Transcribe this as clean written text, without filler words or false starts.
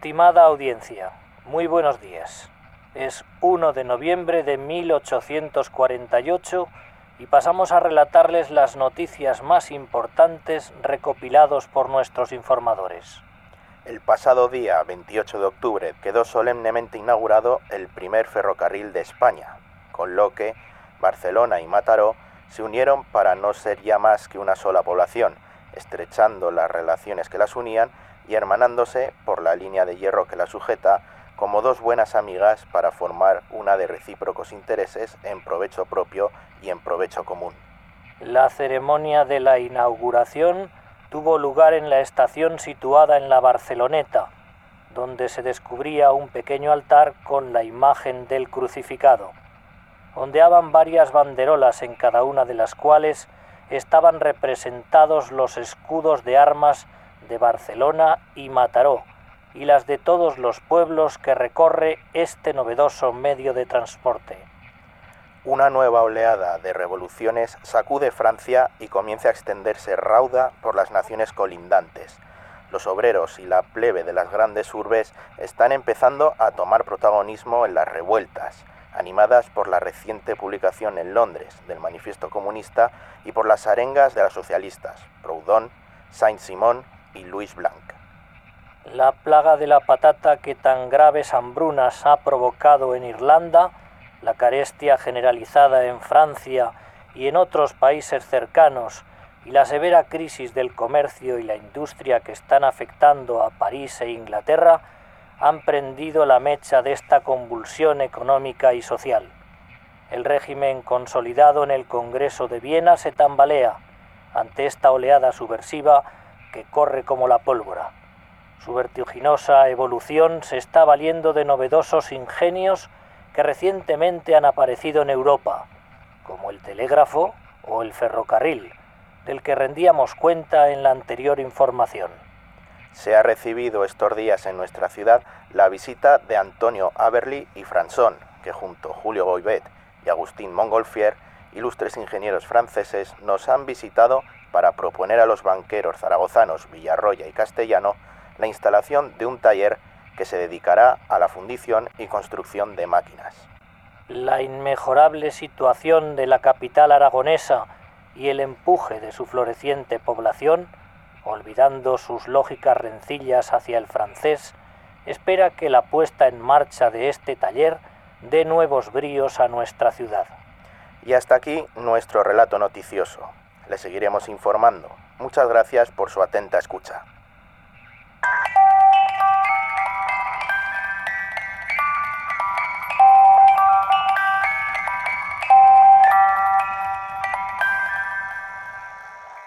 Estimada audiencia, muy buenos días. Es 1 de noviembre de 1848 y pasamos a relatarles las noticias más importantes recopilados por nuestros informadores. El pasado día 28 de octubre quedó solemnemente inaugurado el primer ferrocarril de España, con lo que Barcelona y Mataró se unieron para no ser ya más que una sola población, estrechando las relaciones que las unían y hermanándose por la línea de hierro que las sujeta como dos buenas amigas para formar una de recíprocos intereses en provecho propio y en provecho común. La ceremonia de la inauguración tuvo lugar en la estación situada en la Barceloneta, donde se descubría un pequeño altar con la imagen del crucificado. Ondeaban varias banderolas en cada una de las cuales estaban representados los escudos de armas de Barcelona y Mataró, y las de todos los pueblos que recorre este novedoso medio de transporte. Una nueva oleada de revoluciones sacude Francia y comienza a extenderse rauda por las naciones colindantes. Los obreros y la plebe de las grandes urbes están empezando a tomar protagonismo en las revueltas, animadas por la reciente publicación en Londres del Manifiesto Comunista y por las arengas de las socialistas Proudhon, Saint-Simon y Louis Blanc. La plaga de la patata que tan graves hambrunas ha provocado en Irlanda, la carestia generalizada en Francia y en otros países cercanos, y la severa crisis del comercio y la industria que están afectando a París e Inglaterra, han prendido la mecha de esta convulsión económica y social. El régimen consolidado en el Congreso de Viena se tambalea ante esta oleada subversiva que corre como la pólvora. Su vertiginosa evolución se está valiendo de novedosos ingenios que recientemente han aparecido en Europa, como el telégrafo o el ferrocarril, del que rendíamos cuenta en la anterior información. Se ha recibido estos días en nuestra ciudad la visita de Antonio Aberli y Françon, que junto a Julio Goibet y Agustín Montgolfier, ilustres ingenieros franceses, nos han visitado para proponer a los banqueros zaragozanos Villarroya y Castellano la instalación de un taller que se dedicará a la fundición y construcción de máquinas. La inmejorable situación de la capital aragonesa y el empuje de su floreciente población, olvidando sus lógicas rencillas hacia el francés, espera que la puesta en marcha de este taller dé nuevos bríos a nuestra ciudad. Y hasta aquí nuestro relato noticioso. Le seguiremos informando. Muchas gracias por su atenta escucha.